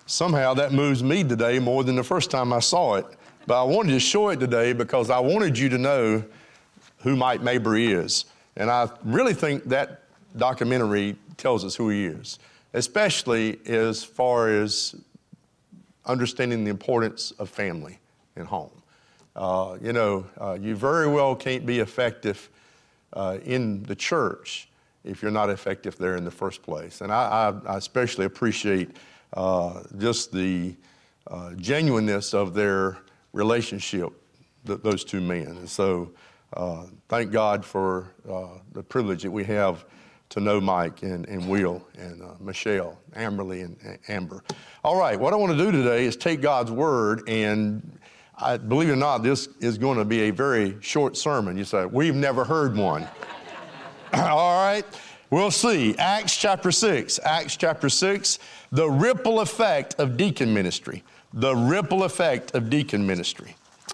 Somehow that moves me today more than the first time I saw it. But I wanted to show it today because I wanted you to know who Mike Mabry is. And I really think that documentary tells us who he is, especially as far as understanding the importance of family and home. You very well can't be effective in the church if you're not effective there in the first place. And I especially appreciate just the genuineness of their relationship, those two men. And so thank God for the privilege that we have to know Mike and Will and Michelle, Amberly and Amber. All right, what I want to do today is take God's word, and believe it or not, this is going to be a very short sermon. You say, we've never heard one. All right, we'll see. Acts chapter 6, the ripple effect of deacon ministry. The ripple effect of deacon ministry.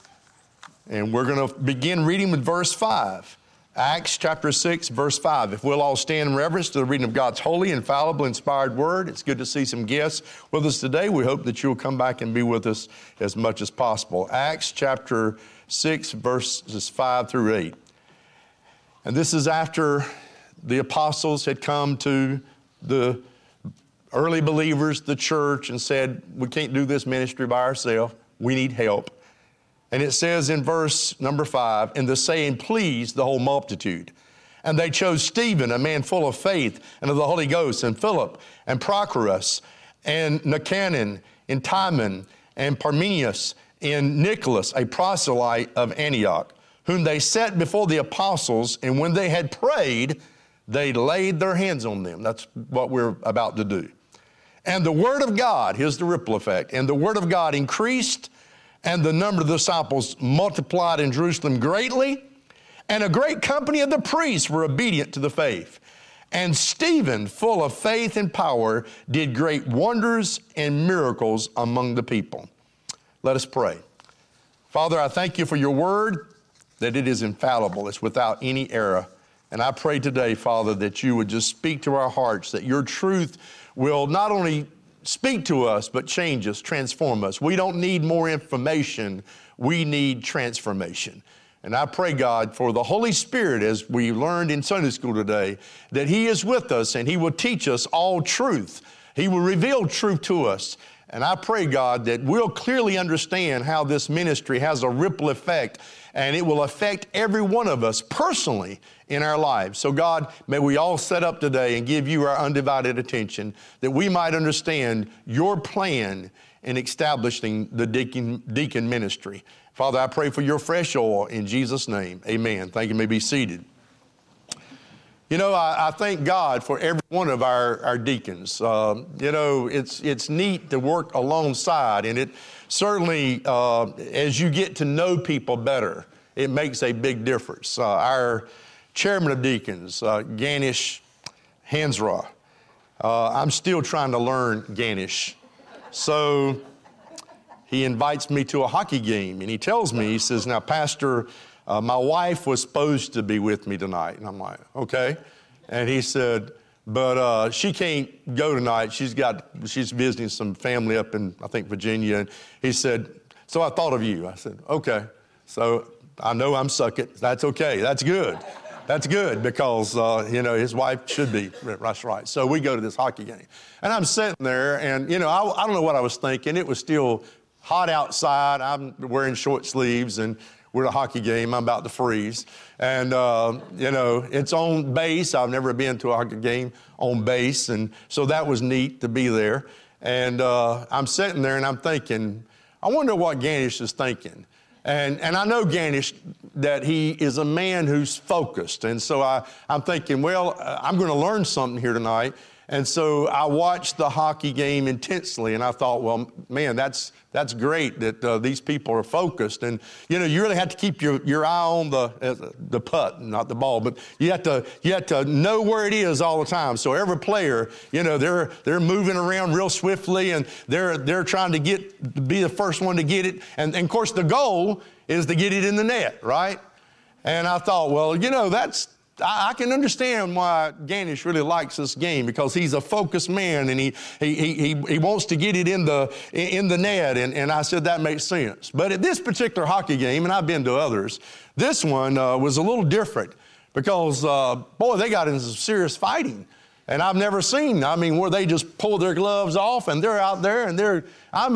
And we're going to begin reading with verse 5. Acts chapter 6, verse 5. If we'll all stand in reverence to the reading of God's holy, infallible, inspired word. It's good to see some guests with us today. We hope that you'll come back and be with us as much as possible. Acts chapter 6, verses 5 through 8. And this is after the apostles had come to the early believers, the church, and said, we can't do this ministry by ourselves. We need help. And it says in verse number 5, and the saying pleased the whole multitude. And they chose Stephen, a man full of faith and of the Holy Ghost, and Philip, and Prochorus, and Nicanor, and Timon, and Parmenas, and Nicholas, a proselyte of Antioch, whom they set before the apostles, and when they had prayed, they laid their hands on them. That's what we're about to do. And the word of God, here's the ripple effect, and the word of God increased, and the number of the disciples multiplied in Jerusalem greatly, and a great company of the priests were obedient to the faith. And Stephen, full of faith and power, did great wonders and miracles among the people. Let us pray. Father, I thank you for your word, that it is infallible, it's without any error. And I pray today, Father, that you would just speak to our hearts, that your truth will not only speak to us, but change us, transform us. We don't need more information. We need transformation. And I pray, God, for the Holy Spirit, as we learned in Sunday school today, that he is with us and he will teach us all truth. He will reveal truth to us. And I pray, God, that we'll clearly understand how this ministry has a ripple effect, and it will affect every one of us personally in our lives. So God, may we all set up today and give you our undivided attention, that we might understand your plan in establishing the deacon ministry. Father, I pray for your fresh oil in Jesus' name. Amen. Thank you. You may be seated. You know, I thank God for every one of our deacons. It's neat to work alongside, and it certainly, as you get to know people better, it makes a big difference. Our chairman of deacons, Ganesh Hansra, I'm still trying to learn Ganesh. So he invites me to a hockey game, and he tells me, he says, now, Pastor, my wife was supposed to be with me tonight. And I'm like, okay. And he said, but she can't go tonight. She's visiting some family up in, I think, Virginia. And he said, so I thought of you. I said, okay. So I know I'm sucking. That's okay. That's good. That's good because, his wife should be. That's right. So we go to this hockey game. And I'm sitting there and, I don't know what I was thinking. It was still hot outside. I'm wearing short sleeves and we're at a hockey game. I'm about to freeze. And, it's on base. I've never been to a hockey game on base. And so that was neat to be there. And I'm sitting there and I'm thinking, I wonder what Ganesh is thinking. And I know Ganesh, that he is a man who's focused. And so I'm thinking, I'm going to learn something here tonight. And so I watched the hockey game intensely, and I thought, well, man, that's great that these people are focused. And, you really have to keep your eye on the puck, not the ball, but you have to know where it is all the time. So every player, they're moving around real swiftly, and they're trying to be the first one to get it. And of course, the goal is to get it in the net, right? And I thought, well, I can understand why Ganesh really likes this game, because he's a focused man and he wants to get it in the net. And I said that makes sense. But at this particular hockey game, and I've been to others, this one was a little different because, boy, they got into some serious fighting. And I've never seen, where they just pull their gloves off and they're out there and they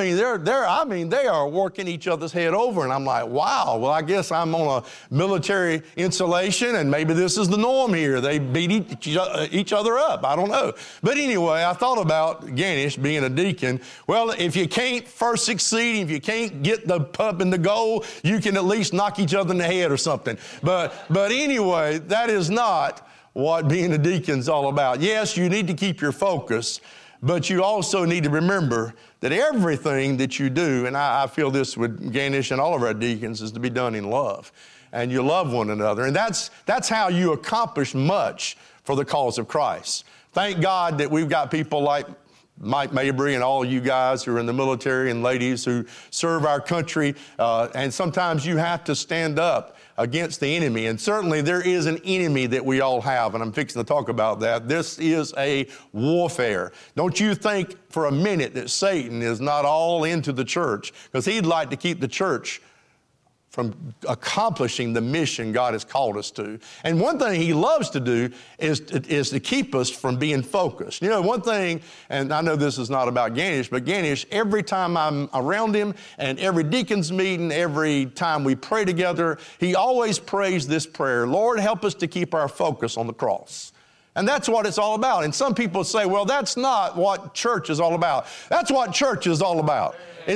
are working each other's head over. And I'm like, wow, well, I guess I'm on a military installation and maybe this is the norm here. They beat each other up. I don't know. But anyway, I thought about Ganesh being a deacon. Well, if you can't first succeed, if you can't get the puck in the goal, you can at least knock each other in the head or something. But anyway, that is not what being a deacon's all about. Yes, you need to keep your focus, but you also need to remember that everything that you do, and I feel this with Ganesh and all of our deacons, is to be done in love. And you love one another. And that's how you accomplish much for the cause of Christ. Thank God that we've got people like Mike Mabry and all you guys who are in the military and ladies who serve our country. And sometimes you have to stand up against the enemy. And certainly there is an enemy that we all have, and I'm fixing to talk about that. This is a warfare. Don't you think for a minute that Satan is not all into the church, because he'd like to keep the church from accomplishing the mission God has called us to. And one thing he loves to do is to keep us from being focused. You know, one thing, and I know this is not about Ganesh, but Ganesh, every time I'm around him and every deacon's meeting, every time we pray together, he always prays this prayer: Lord, help us to keep our focus on the cross. And that's what it's all about. And some people say, well, that's not what church is all about. That's what church is all about.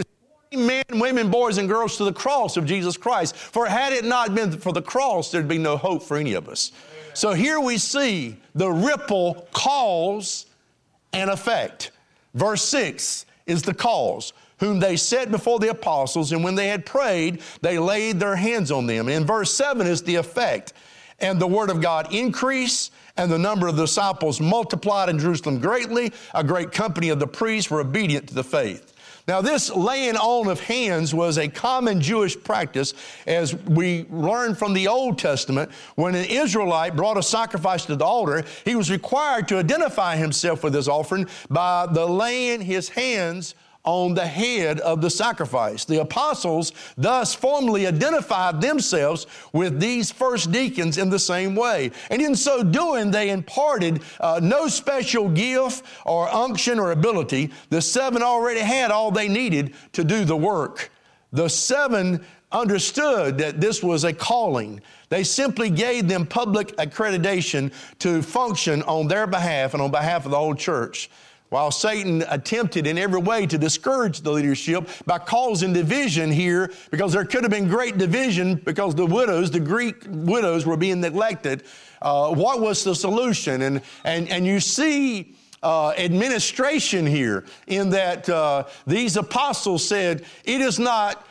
Men, women, boys, and girls to the cross of Jesus Christ. For had it not been for the cross, there'd be no hope for any of us. So here we see the ripple cause and effect. Verse 6 is the cause, whom they set before the apostles, and when they had prayed, they laid their hands on them. And verse 7 is the effect. And the word of God increased, and the number of the disciples multiplied in Jerusalem greatly. A great company of the priests were obedient to the faith. Now, this laying on of hands was a common Jewish practice, as we learn from the Old Testament. When an Israelite brought a sacrifice to the altar, he was required to identify himself with his offering by the laying his hands on the head of the sacrifice. The apostles thus formally identified themselves with these first deacons in the same way. And in so doing, they imparted no special gift or unction or ability. The seven already had all they needed to do the work. The seven understood that this was a calling. They simply gave them public accreditation to function on their behalf and on behalf of the whole church. While Satan attempted in every way to discourage the leadership by causing division here, because there could have been great division because the widows, the Greek widows, were being neglected. What was the solution? And you see administration here in that these apostles said, it is not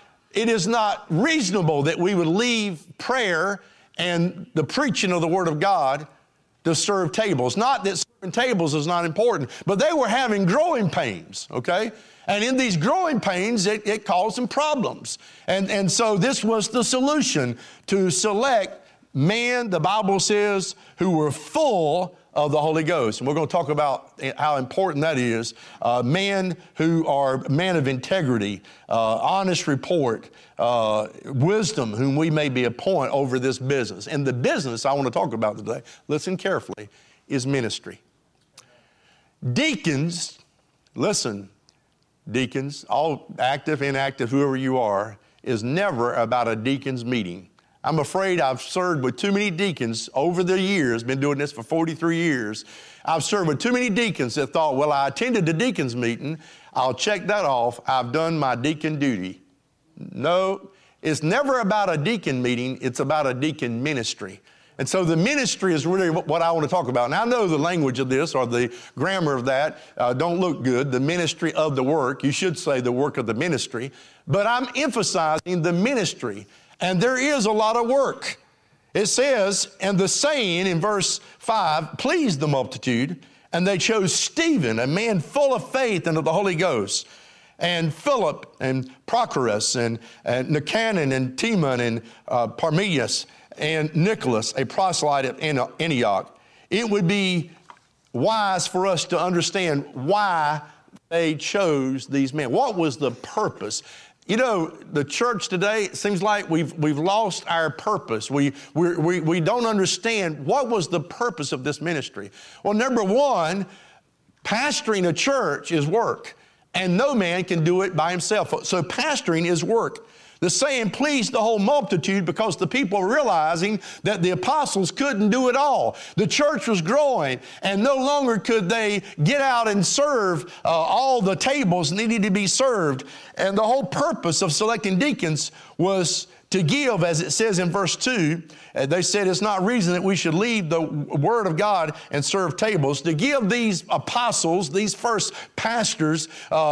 reasonable that we would leave prayer and the preaching of the Word of God to serve tables. Not that serving tables is not important, but they were having growing pains, okay? And in these growing pains, it caused some problems. And so this was the solution, to select men, the Bible says, who were full of the Holy Ghost. And we're going to talk about how important that is. Men who are men of integrity, honest report, wisdom, whom we may be appointed over this business. And the business I want to talk about today, listen carefully, is ministry. Deacons, listen, deacons, all active, inactive, whoever you are, is never about a deacon's meeting. I'm afraid I've served with too many deacons over the years, been doing this for 43 years. I've served with too many deacons that thought, well, I attended the deacon's meeting, I'll check that off, I've done my deacon duty. No, it's never about a deacon meeting, it's about a deacon ministry. And so the ministry is really what I want to talk about. Now, I know the language of this or the grammar of that don't look good, the ministry of the work. You should say the work of the ministry. But I'm emphasizing the ministry. And there is a lot of work. It says, and the saying in verse 5 pleased the multitude, and they chose Stephen, a man full of faith and of the Holy Ghost, and Philip and Prochorus and Nicanor and Timon and Parmenas, and Nicholas, a proselyte at Antioch. It would be wise for us to understand why they chose these men. What was the purpose? You know, the church today, it seems like we've lost our purpose. We don't understand what was the purpose of this ministry. Well, number one, pastoring a church is work, and no man can do it by himself. So pastoring is work. The saying pleased the whole multitude because the people were realizing that the apostles couldn't do it all. The church was growing, and no longer could they get out and serve all the tables needed to be served. And the whole purpose of selecting deacons was to give, as it says in verse 2, they said it's not reason that we should leave the word of God and serve tables. To give these apostles, these first pastors,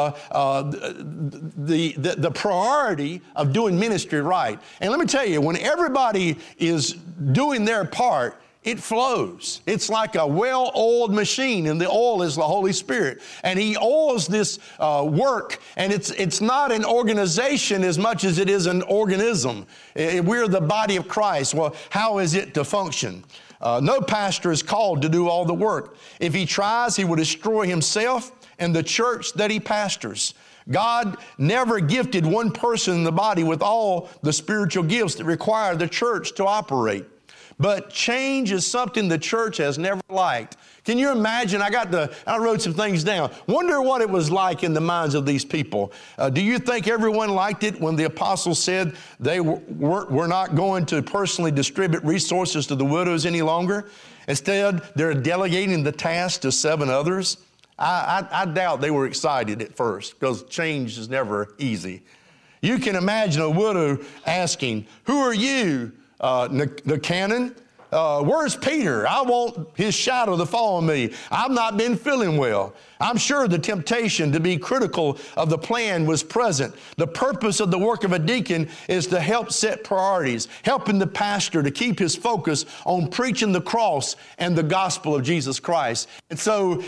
the priority of doing ministry right. And let me tell you, when everybody is doing their part, it flows. It's like a well-oiled machine, and the oil is the Holy Spirit. And He oils this work, and it's not an organization as much as it is an organism. We're the body of Christ. Well, how is it to function? No pastor is called to do all the work. If he tries, he will destroy himself and the church that he pastors. God never gifted one person in the body with all the spiritual gifts that require the church to operate. But change is something the church has never liked. Can you imagine? I wrote some things down. Wonder what it was like in the minds of these people. Do you think everyone liked it when the apostles said they were not going to personally distribute resources to the widows any longer? Instead, they're delegating the task to 7 others. I doubt they were excited at first, because change is never easy. You can imagine a widow asking, "Who are you? The canon? Where's Peter? I want his shadow to follow me. I've not been feeling well." I'm sure the temptation to be critical of the plan was present. The purpose of the work of a deacon is to help set priorities, helping the pastor to keep his focus on preaching the cross and the gospel of Jesus Christ. And so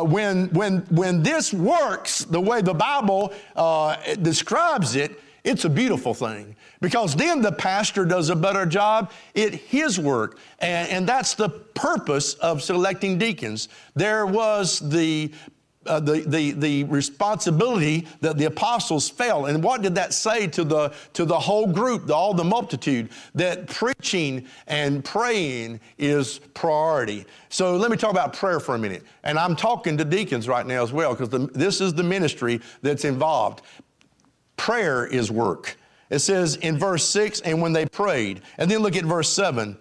when this works the way the Bible describes it, it's a beautiful thing, because then the pastor does a better job at his work. And that's the purpose of selecting deacons. There was the responsibility that the apostles felt. And what did that say to the whole group, all the multitude? That preaching and praying is priority. So let me talk about prayer for a minute. And I'm talking to deacons right now as well, because this is the ministry that's involved. Prayer is work. It says in verse 6, and when they prayed. And then look at verse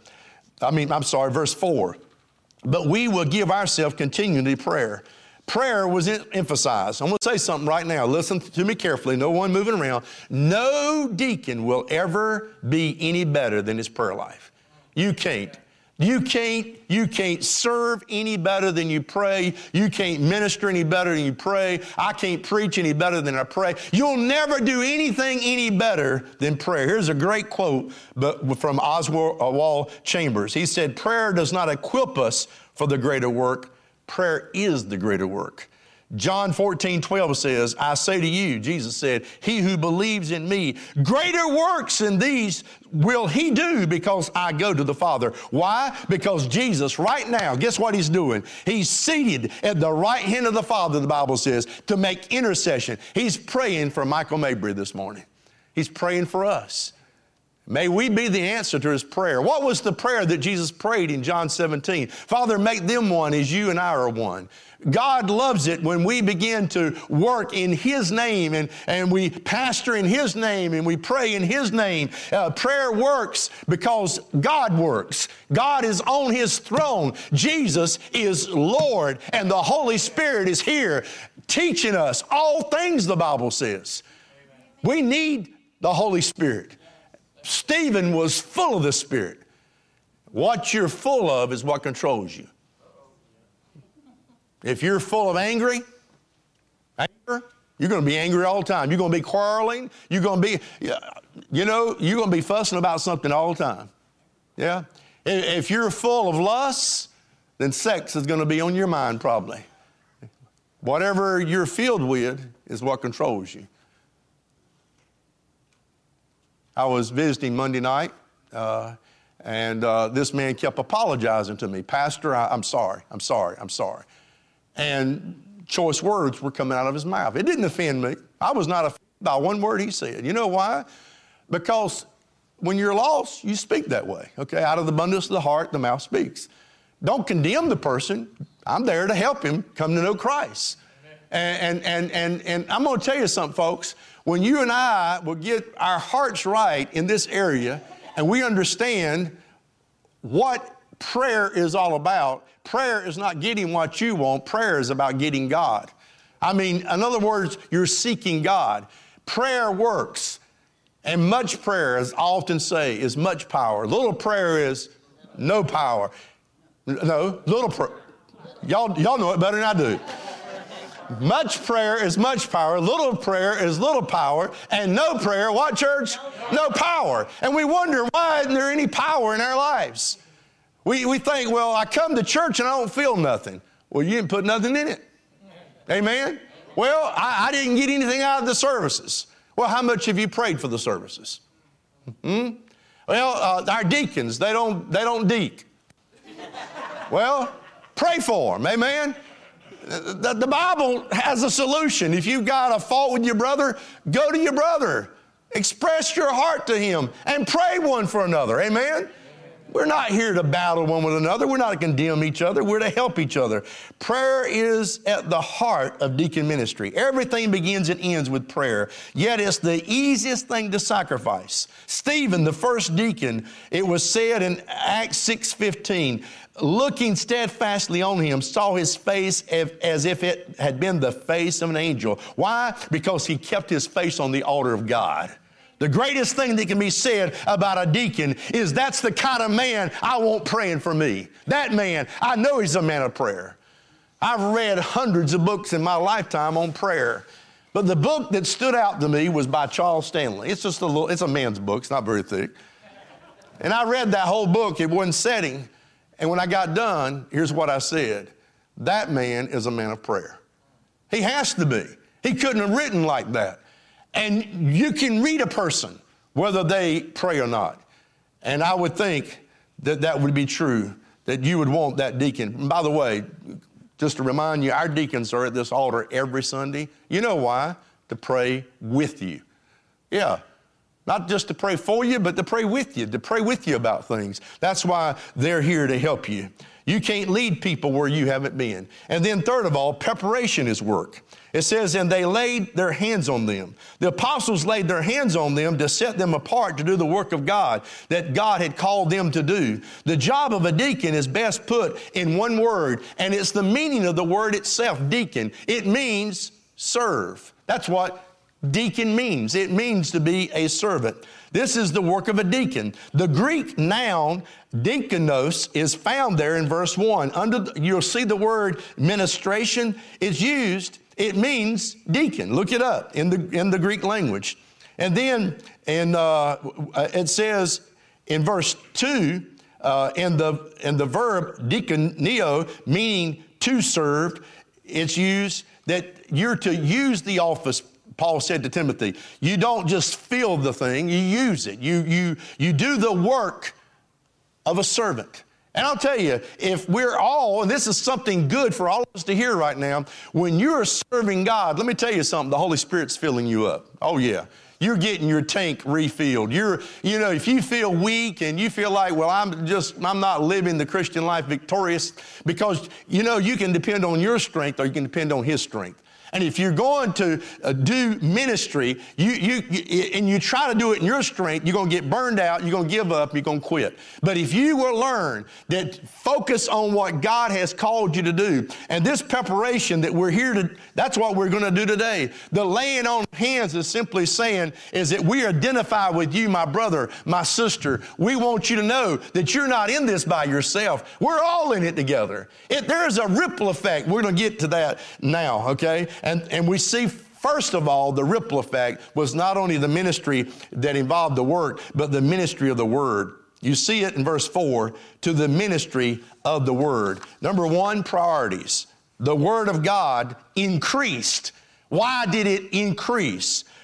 4. But we will give ourselves continually to prayer. Prayer was emphasized. I'm going to say something right now. Listen to me carefully. No one moving around. No deacon will ever be any better than his prayer life. You can't. You can't serve any better than you pray. You can't minister any better than you pray. I can't preach any better than I pray. You'll never do anything any better than prayer. Here's a great quote from Oswald Chambers. He said, "Prayer does not equip us for the greater work. Prayer is the greater work." John 14:12 says, "I say to you," Jesus said, "he who believes in me, greater works than these will he do, because I go to the Father." Why? Because Jesus right now, guess what he's doing? He's seated at the right hand of the Father, the Bible says, to make intercession. He's praying for Michael Mabry this morning. He's praying for us. May we be the answer to his prayer. What was the prayer that Jesus prayed in John 17? "Father, make them one as you and I are one." God loves it when we begin to work in His name, and we pastor in His name, and we pray in His name. Prayer works because God works. God is on His throne. Jesus is Lord, and the Holy Spirit is here teaching us all things, the Bible says. We need the Holy Spirit. Stephen was full of the Spirit. What you're full of is what controls you. If you're full of anger, you're going to be angry all the time. You're going to be quarreling. You're going to be, you're going to be fussing about something all the time. Yeah? If you're full of lust, then sex is going to be on your mind probably. Whatever you're filled with is what controls you. I was visiting Monday night And this man kept apologizing to me. Pastor, I'm sorry. And choice words were coming out of his mouth. It didn't offend me. I was not offended by one word he said. You know why? Because when you're lost, you speak that way, okay? Out of the abundance of the heart, the mouth speaks. Don't condemn the person. I'm there to help him come to know Christ. And I'm going to tell you something, folks. When you and I will get our hearts right in this area and we understand what prayer is all about, prayer is not getting what you want. Prayer is about getting God. I mean, in other words, you're seeking God. Prayer works. And much prayer, as I often say, is much power. Little prayer is no power. No, little prayer. Y'all know it better than I do. Much prayer is much power. Little prayer is little power. And no prayer, what, church? No power. And we wonder, why isn't there any power in our lives? We think, well, I come to church and I don't feel nothing. Well, you didn't put nothing in it. Amen? Well, I didn't get anything out of the services. Well, how much have you prayed for the services? Well, our deacons, they don't deek. Well, pray for them. Amen? The Bible has a solution. If you've got a fault with your brother, go to your brother. Express your heart to him and pray one for another. Amen? We're not here to battle one with another. We're not to condemn each other. We're to help each other. Prayer is at the heart of deacon ministry. Everything begins and ends with prayer. Yet it's the easiest thing to sacrifice. Stephen, the first deacon, it was said in Acts 6:15, looking steadfastly on him, saw his face as if it had been the face of an angel. Why? Because he kept his face on the altar of God. The greatest thing that can be said about a deacon is that's the kind of man I want praying for me. That man, I know he's a man of prayer. I've read hundreds of books in my lifetime on prayer. But the book that stood out to me was by Charles Stanley. It's just it's a man's book. It's not very thick. And I read that whole book in one setting. And when I got done, here's what I said. That man is a man of prayer. He has to be. He couldn't have written like that. And you can read a person, whether they pray or not. And I would think that that would be true, that you would want that deacon. And by the way, just to remind you, our deacons are at this altar every Sunday. You know why? To pray with you. Yeah. Not just to pray for you, but to pray with you about things. That's why they're here to help you. You can't lead people where you haven't been. And then third of all, preparation is work. It says, and they laid their hands on them. The apostles laid their hands on them to set them apart to do the work of God that God had called them to do. The job of a deacon is best put in one word, and it's the meaning of the word itself, deacon. It means serve. That's what deacon means. It means to be a servant. This is the work of a deacon. The Greek noun diakonos is found there in verse 1. You'll see the word ministration is used. It means deacon. Look it up in the Greek language. And then it says in verse 2, in the verb diakoneo, meaning to serve, it's used that you're to use the office. Paul said to Timothy, you don't just feel the thing, you use it. You do the work of a servant. And I'll tell you, if we're all, and this is something good for all of us to hear right now, when you're serving God, let me tell you something, the Holy Spirit's filling you up. Oh yeah. You're getting your tank refilled. If you feel weak and you feel like, well, I'm not living the Christian life victorious, because, you can depend on your strength or you can depend on His strength. And if you're going to do ministry, and you try to do it in your strength, you're going to get burned out, you're going to give up, you're going to quit. But if you will learn that focus on what God has called you to do, and this preparation that we're here to, that's what we're going to do today. The laying on hands is simply saying is that we identify with you, my brother, my sister. We want you to know that you're not in this by yourself. We're all in it together. There's a ripple effect. We're going to get to that now, okay? And we see, first of all, the ripple effect was not only the ministry that involved the work, but the ministry of the Word. You see it in verse 4, to the ministry of the Word. Number one, priorities. The Word of God increased. Why did it increase?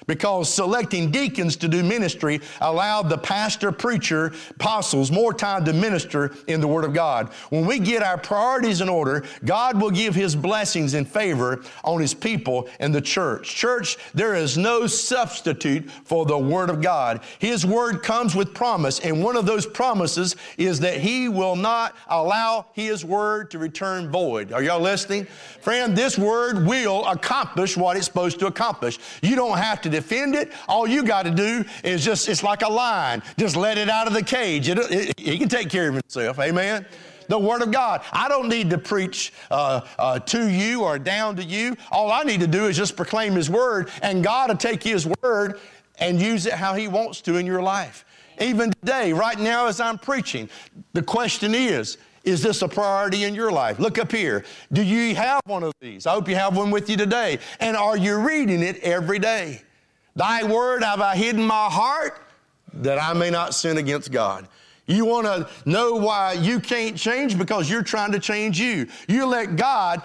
because selecting deacons to do ministry allowed the pastor, preacher, apostles more time to minister in the Word of God. When we get our priorities in order, God will give His blessings and favor on His people and the church. Church, there is no substitute for the Word of God. His Word comes with promise, and one of those promises is that He will not allow His Word to return void. Are y'all listening? Friend, this Word will accomplish what it's supposed to accomplish. You don't have to defend it. All you got to do is it's like a lion. Just let it out of the cage. He can take care of himself. Amen? The Word of God. I don't need to preach to you or down to you. All I need to do is just proclaim His Word, and God will take His Word and use it how He wants to in your life. Even today, right now as I'm preaching, the question is this a priority in your life? Look up here. Do you have one of these? I hope you have one with you today. And are you reading it every day? Thy word have I hidden in my heart that I may not sin against God. You want to know why you can't change? Because you're trying to change you. You let God,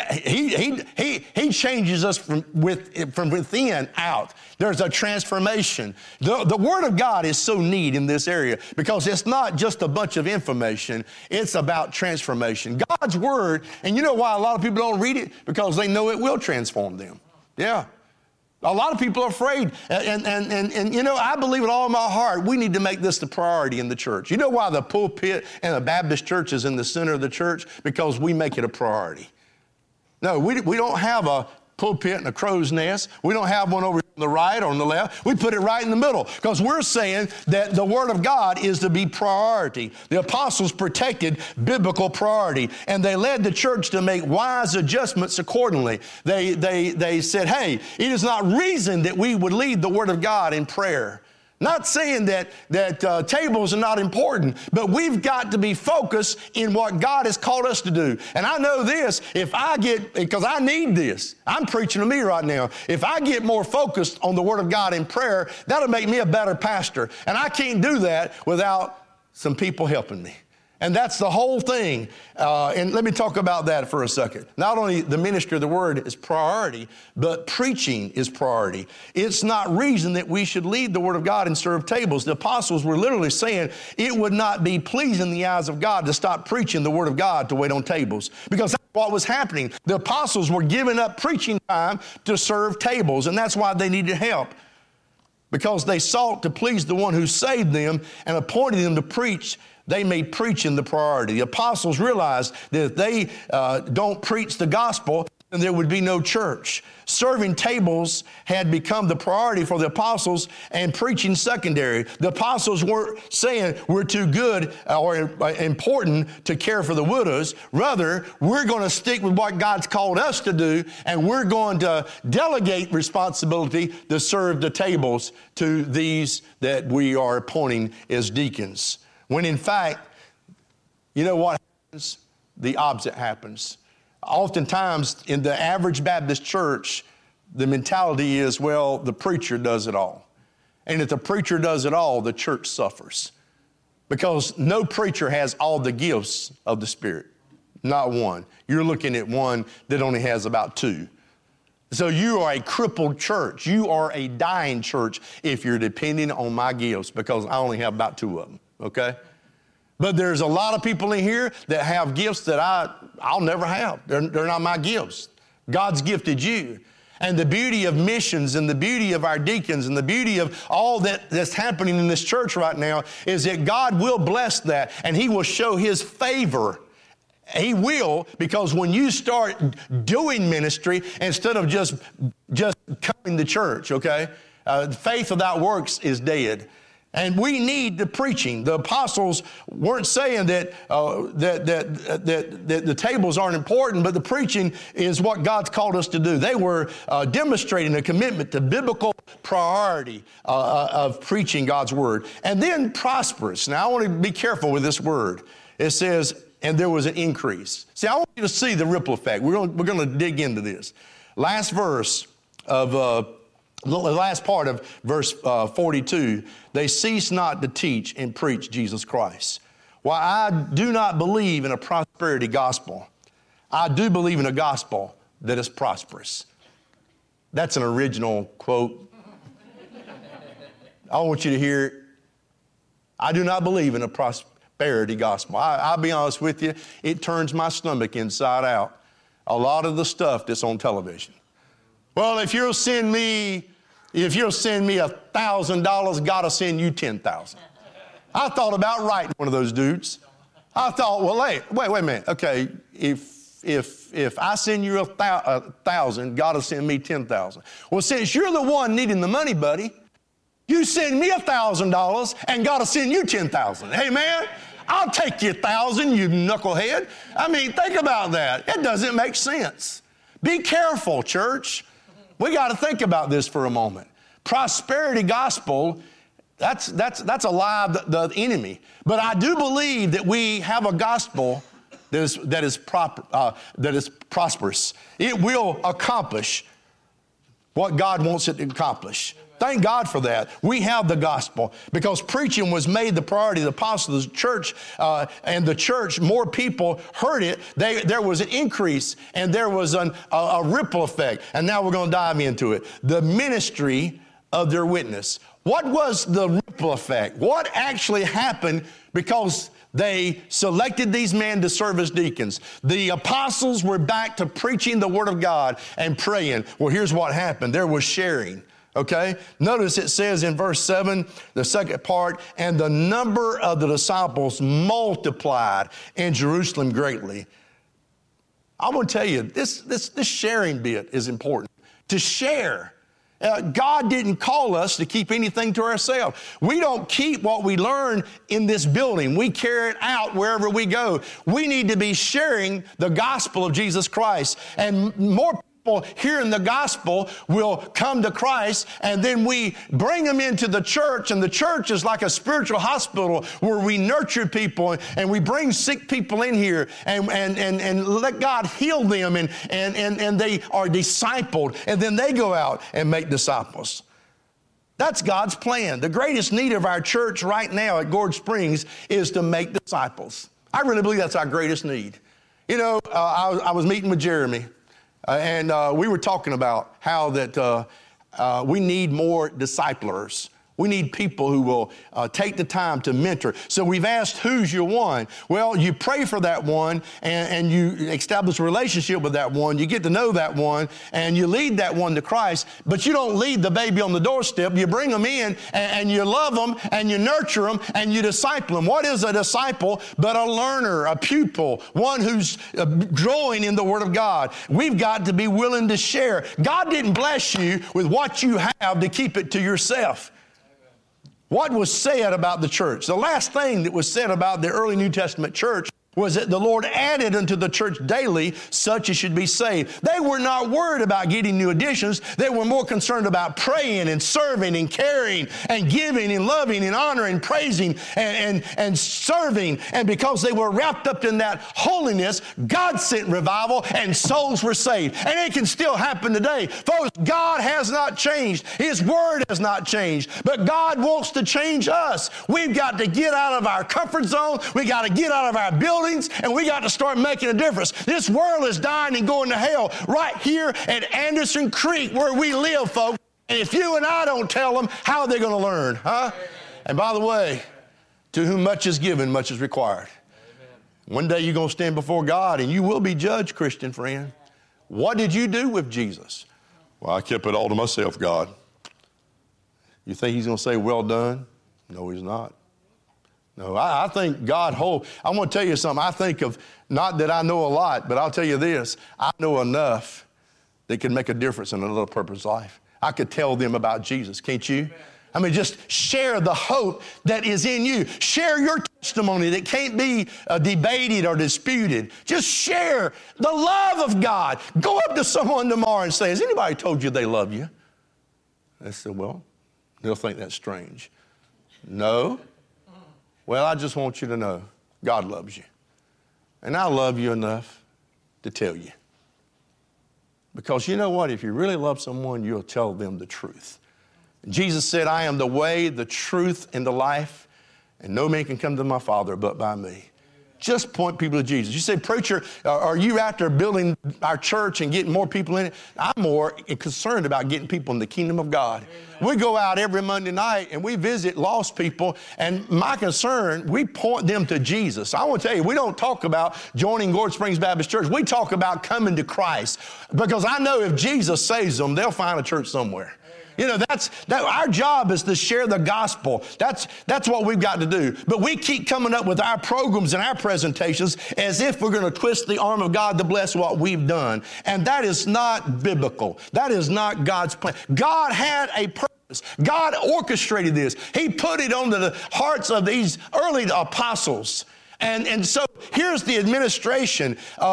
He changes us from within out. There's a transformation. The Word of God is so neat in this area because it's not just a bunch of information. It's about transformation. God's Word, and you know why a lot of people don't read it? Because they know it will transform them. Yeah. A lot of people are afraid, and you know, I believe with all my heart, we need to make this the priority in the church. You know why the pulpit and the Baptist church is in the center of the church? Because we make it a priority. No, we don't have a pulpit and a crow's nest. We don't have one over on the right or on the left. We put it right in the middle because we're saying that the Word of God is to be priority. The apostles protected biblical priority, and they led the church to make wise adjustments accordingly. They said, hey, it is not reason that we would lead the Word of God in prayer. Not saying that tables are not important, but we've got to be focused in what God has called us to do. And I know this, because I need this. I'm preaching to me right now. If I get more focused on the Word of God in prayer, that'll make me a better pastor. And I can't do that without some people helping me. And that's the whole thing. And let me talk about that for a second. Not only the ministry of the Word is priority, but preaching is priority. It's not reason that we should lead the Word of God and serve tables. The apostles were literally saying it would not be pleasing in the eyes of God to stop preaching the Word of God to wait on tables. Because that's what was happening. The apostles were giving up preaching time to serve tables, and that's why they needed help. Because they sought to please the one who saved them and appointed them to preach. They made preaching the priority. The apostles realized that if they don't preach the gospel, then there would be no church. Serving tables had become the priority for the apostles and preaching secondary. The apostles weren't saying we're too good or important to care for the widows. Rather, we're going to stick with what God's called us to do, and we're going to delegate responsibility to serve the tables to these that we are appointing as deacons. When in fact, you know what happens? The opposite happens. Oftentimes in the average Baptist church, the mentality is, well, the preacher does it all. And if the preacher does it all, the church suffers. Because no preacher has all the gifts of the Spirit. Not one. You're looking at one that only has about two. So you are a crippled church. You are a dying church if you're depending on my gifts, because I only have about two of them. Okay? But there's a lot of people in here that have gifts that I'll never have. They're not my gifts. God's gifted you. And the beauty of missions and the beauty of our deacons and the beauty of all that's happening in this church right now is that God will bless that, and He will show His favor. He will, because when you start doing ministry instead of just coming to church, okay? Faith without works is dead. And we need the preaching. The apostles weren't saying that the tables aren't important, but the preaching is what God's called us to do. They were demonstrating a commitment to biblical priority of preaching God's word. And then prosperous. Now, I want to be careful with this word. It says, and there was an increase. See, I want you to see the ripple effect. We're going to dig into this. Last verse of the last part of verse 42, they cease not to teach and preach Jesus Christ. While I do not believe in a prosperity gospel, I do believe in a gospel that is prosperous. That's an original quote I want you to hear it. I do not believe in a prosperity gospel. I'll be honest with you, it turns my stomach inside out. A lot of the stuff that's on television. Well, if you'll send me $1,000, God will send you 10,000. I thought about writing one of those dudes. I thought, well, wait a minute. Okay, if I send you 1,000, God will send me 10,000. Well, since you're the one needing the money, buddy, you send me $1,000 and God will send you 10,000. Hey, man, I'll take you 1,000, you knucklehead. I mean, think about that. It doesn't make sense. Be careful, church. We got to think about this for a moment. Prosperity gospel, that's a lie of the enemy. But I do believe that we have a gospel that is prosperous. It will accomplish what God wants it to accomplish. Thank God for that. We have the gospel because preaching was made the priority of the apostles, the church, and the church, more people heard it. There was an increase and there was a ripple effect. And now we're going to dive into it. The ministry of their witness. What was the ripple effect? What actually happened because they selected these men to serve as deacons? The apostles were back to preaching the word of God and praying. Well, here's what happened. There was sharing. Okay? Notice it says in verse 7, the second part, and the number of the disciples multiplied in Jerusalem greatly. I want to tell you, this sharing bit is important. To share. God didn't call us to keep anything to ourselves. We don't keep what we learn in this building. We carry it out wherever we go. We need to be sharing the gospel of Jesus Christ. And more people hearing the gospel will come to Christ, and then we bring them into the church, and the church is like a spiritual hospital where we nurture people and we bring sick people in here and let God heal them, and they are discipled, and then they go out and make disciples. That's God's plan. The greatest need of our church right now at Gorge Springs is to make disciples. I really believe that's our greatest need. You know, I was meeting with Jeremy. And we were talking about how that we need more disciplers. We need people who will take the time to mentor. So we've asked, who's your one? Well, you pray for that one, and you establish a relationship with that one. You get to know that one, and you lead that one to Christ. But you don't lead the baby on the doorstep. You bring them in, and you love them, and you nurture them, and you disciple them. What is a disciple but a learner, a pupil, one who's growing in the Word of God? We've got to be willing to share. God didn't bless you with what you have to keep it to yourself. What was said about the church? The last thing that was said about the early New Testament church was that the Lord added unto the church daily such as should be saved. They were not worried about getting new additions. They were more concerned about praying and serving and caring and giving and loving and honoring and praising and serving. And because they were wrapped up in that holiness, God sent revival and souls were saved. And it can still happen today. Folks, God has not changed. His word has not changed. But God wants to change us. We've got to get out of our comfort zone. We got to get out of our buildings. And we got to start making a difference. This world is dying and going to hell right here at Anderson Creek where we live, folks. And if you and I don't tell them, how are they going to learn, huh? And by the way, to whom much is given, much is required. One day you're going to stand before God and you will be judged, Christian friend. What did you do with Jesus? Well, I kept it all to myself, God. You think he's going to say, well done? No, he's not. No, I think God I want to tell you something. I think of, not that I know a lot, but I'll tell you this. I know enough that can make a difference in another person's life. I could tell them about Jesus, can't you? I mean, just share the hope that is in you. Share your testimony that can't be debated or disputed. Just share the love of God. Go up to someone tomorrow and say, has anybody told you they love you? They said, well, they'll think that's strange. No. Well, I just want you to know God loves you. And I love you enough to tell you. Because you know what? If you really love someone, you'll tell them the truth. Jesus said, I am the way, the truth, and the life, and no man can come to my Father but by me. Just point people to Jesus. You say, preacher, are you out there building our church and getting more people in it? I'm more concerned about getting people in the kingdom of God. Amen. We go out every Monday night and we visit lost people, and my concern, we point them to Jesus. I want to tell you, we don't talk about joining Gordon Springs Baptist Church. We talk about coming to Christ, because I know if Jesus saves them, they'll find a church somewhere. You know, our job is to share the gospel. That's what we've got to do. But we keep coming up with our programs and our presentations as if we're going to twist the arm of God to bless what we've done. And that is not biblical. That is not God's plan. God had a purpose. God orchestrated this. He put it on the hearts of these early apostles. And so here's the administration.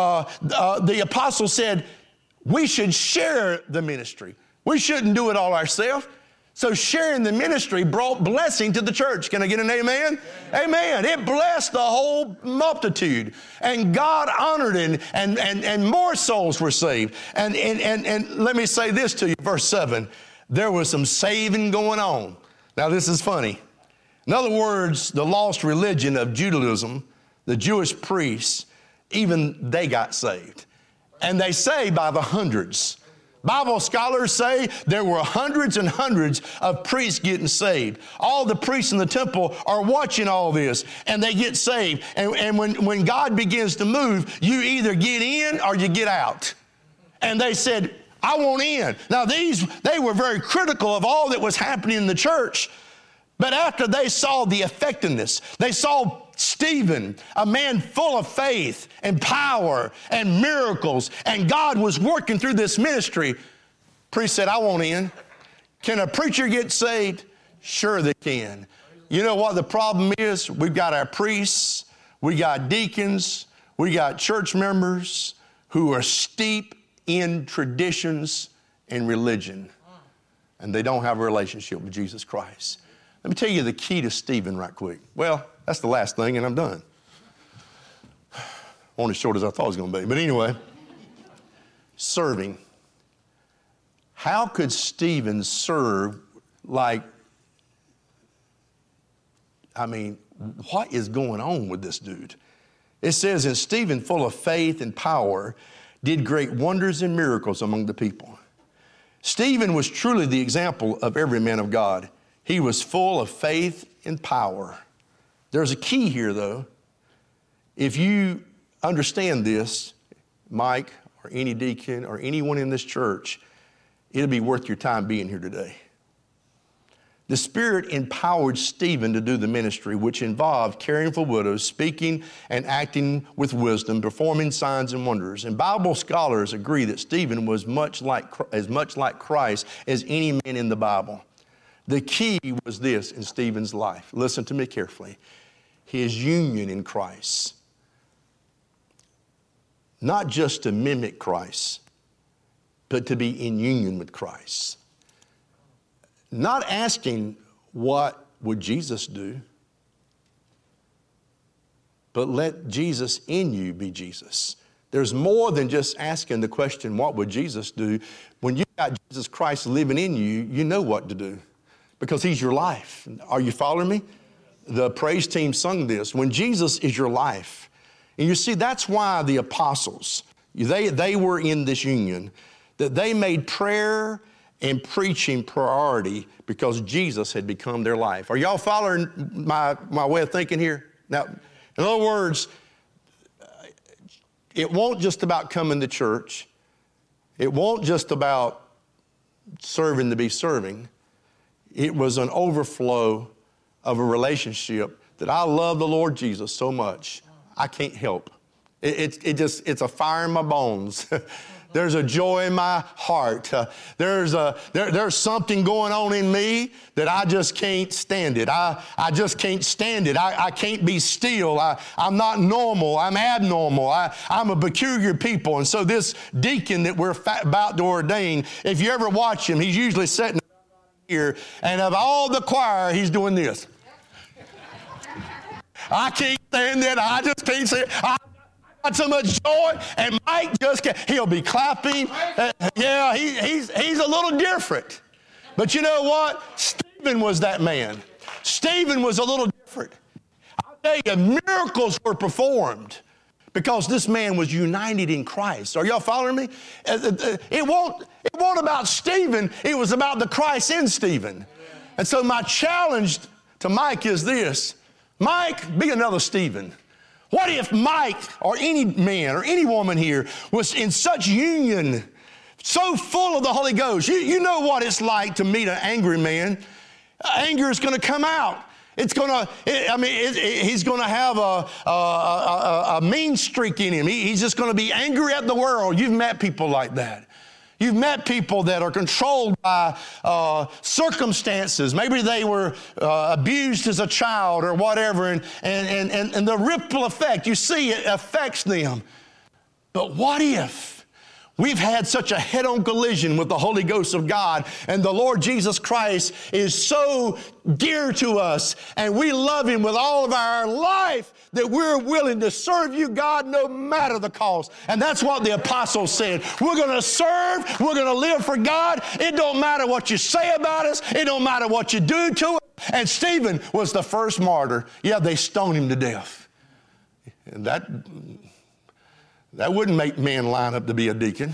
The apostle said, we should share the ministry. We shouldn't do it all ourselves. So sharing the ministry brought blessing to the church. Can I get an amen? Amen. It blessed the whole multitude. And God honored it, and more souls were saved. And let me say this to you, verse 7. There was some saving going on. Now this is funny. In other words, the lost religion of Judaism, the Jewish priests, even they got saved. And they say by the hundreds. Bible scholars say there were hundreds and hundreds of priests getting saved. All the priests in the temple are watching all this, and they get saved. And when God begins to move, you either get in or you get out. And they said, I want in. Now they were very critical of all that was happening in the church. But after they saw the effectiveness, they saw Stephen, a man full of faith and power and miracles, and God was working through this ministry. Priest said, I want in. Can a preacher get saved? Sure they can. You know what the problem is? We've got our priests, we got deacons, we got church members who are steep in traditions and religion, and they don't have a relationship with Jesus Christ. Let me tell you the key to Stephen right quick. Well, that's the last thing, and I'm done. Only as short as I thought it was going to be. But anyway, serving. How could Stephen serve what is going on with this dude? It says, and Stephen, full of faith and power, did great wonders and miracles among the people. Stephen was truly the example of every man of God. He was full of faith and power. There's a key here, though. If you understand this, Mike or any deacon or anyone in this church, it'll be worth your time being here today. The Spirit empowered Stephen to do the ministry, which involved caring for widows, speaking and acting with wisdom, performing signs and wonders. And Bible scholars agree that Stephen was as much like Christ as any man in the Bible. The key was this in Stephen's life. Listen to me carefully. His union in Christ. Not just to mimic Christ, but to be in union with Christ. Not asking what would Jesus do, but let Jesus in you be Jesus. There's more than just asking the question, what would Jesus do? When you've got Jesus Christ living in you, you know what to do because he's your life. Are you following me? The praise team sung this. When Jesus is your life. And you see, that's why the apostles, they were in this union, that they made prayer and preaching priority because Jesus had become their life. Are y'all following my way of thinking here? Now, in other words, it won't just about coming to church. It won't just about serving to be serving. It was an overflow of a relationship that I love the Lord Jesus so much, I can't help. It's a fire in my bones. There's a joy in my heart. There's something going on in me that I just can't stand it. I just can't stand it. I can't be still. I'm not normal. I'm abnormal. I'm a peculiar people. And so this deacon that we're about to ordain, if you ever watch him, he's usually sitting here, and of all the choir, he's doing this. I can't stand it. I just can't say it. I got so much joy, and Mike just can't. He'll be clapping. He's a little different. But you know what? Stephen was that man. Stephen was a little different. I'll tell you, miracles were performed because this man was united in Christ. Are y'all following me? It wasn't about Stephen. It was about the Christ in Stephen. And so my challenge to Mike is this. Mike, be another Stephen. What if Mike or any man or any woman here was in such union, so full of the Holy Ghost? You know what it's like to meet an angry man. Anger is going to come out. He's going to have a mean streak in him. He's just going to be angry at the world. You've met people like that. You've met people that are controlled by circumstances. Maybe they were abused as a child or whatever, and the ripple effect, you see, it affects them. But what if we've had such a head-on collision with the Holy Ghost of God, and the Lord Jesus Christ is so dear to us, and we love Him with all of our life, that we're willing to serve you, God, no matter the cost. And that's what the apostles said. We're going to serve. We're going to live for God. It don't matter what you say about us. It don't matter what you do to us. And Stephen was the first martyr. Yeah, they stoned him to death. And that wouldn't make men line up to be a deacon.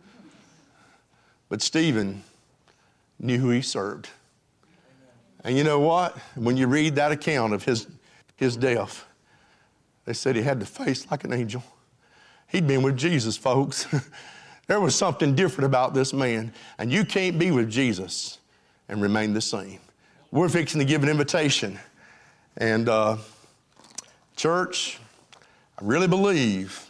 But Stephen knew who he served. And you know what? When you read that account of his death, they said he had the face like an angel. He'd been with Jesus, folks. There was something different about this man. And you can't be with Jesus and remain the same. We're fixing to give an invitation. And church, I really believe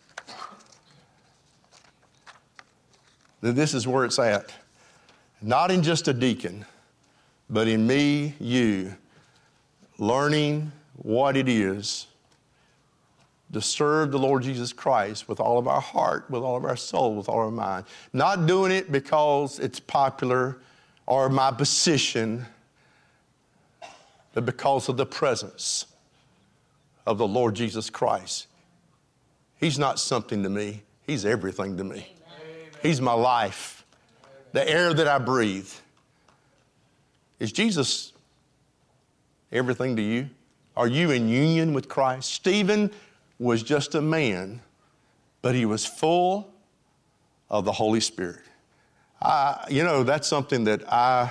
that this is where it's at. Not in just a deacon, but in me, you, learning what it is to serve the Lord Jesus Christ with all of our heart, with all of our soul, with all of our mind. Not doing it because it's popular or my position, but because of the presence of the Lord Jesus Christ. He's not something to me. He's everything to me. Amen. He's my life, the air that I breathe. Is Jesus everything to you? Are you in union with Christ? Stephen was just a man, but he was full of the Holy Spirit. That's something that I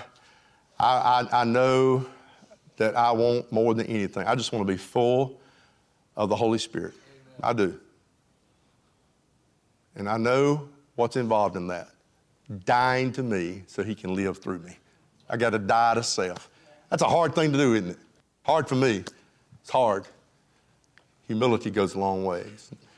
know that I want more than anything. I just want to be full of the Holy Spirit. Amen. I do. And I know what's involved in that. Dying to me so He can live through me. I got to die to self. That's a hard thing to do, isn't it? Hard for me. It's hard. Humility goes a long way.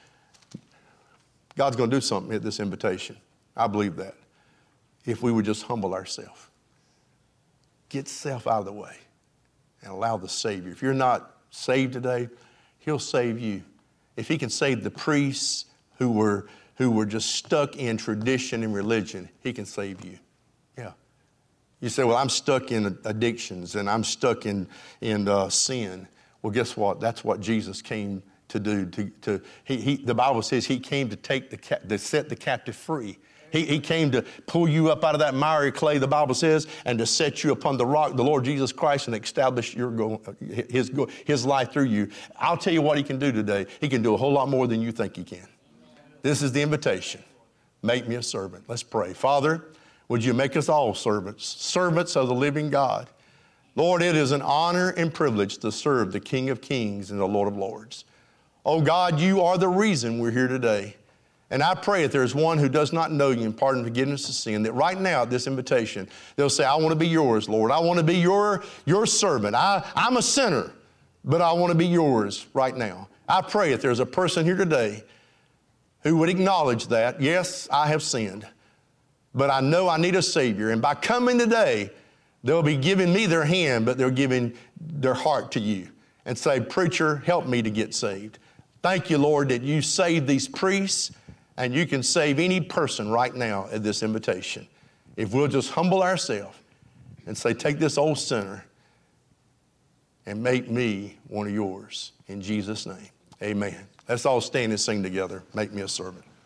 God's going to do something at this invitation. I believe that. If we would just humble ourselves. Get self out of the way and allow the Savior. If you're not saved today, He'll save you. If He can save the priests who were just stuck in tradition and religion, He can save you. Yeah. You say, well, I'm stuck in addictions and I'm stuck in sin. Well, guess what? That's what Jesus came to do. The Bible says He came to set the captive free. He came to pull you up out of that miry clay, the Bible says, and to set you upon the rock, the Lord Jesus Christ, and establish His life through you. I'll tell you what He can do today. He can do a whole lot more than you think He can. This is the invitation. Make me a servant. Let's pray. Father, would you make us all servants of the living God? Lord, it is an honor and privilege to serve the King of Kings and the Lord of Lords. Oh God, you are the reason we're here today. And I pray if there's one who does not know you and pardon and forgiveness of sin, that right now at this invitation, they'll say, I want to be yours, Lord. I want to be your servant. I'm a sinner, but I want to be yours right now. I pray if there's a person here today who would acknowledge that, yes, I have sinned, but I know I need a Savior. And by coming today, they'll be giving me their hand, but they're giving their heart to you and say, preacher, help me to get saved. Thank you, Lord, that you saved these priests, and you can save any person right now at this invitation. If we'll just humble ourselves and say, take this old sinner and make me one of yours. In Jesus' name, amen. Let's all stand and sing together. Make me a servant.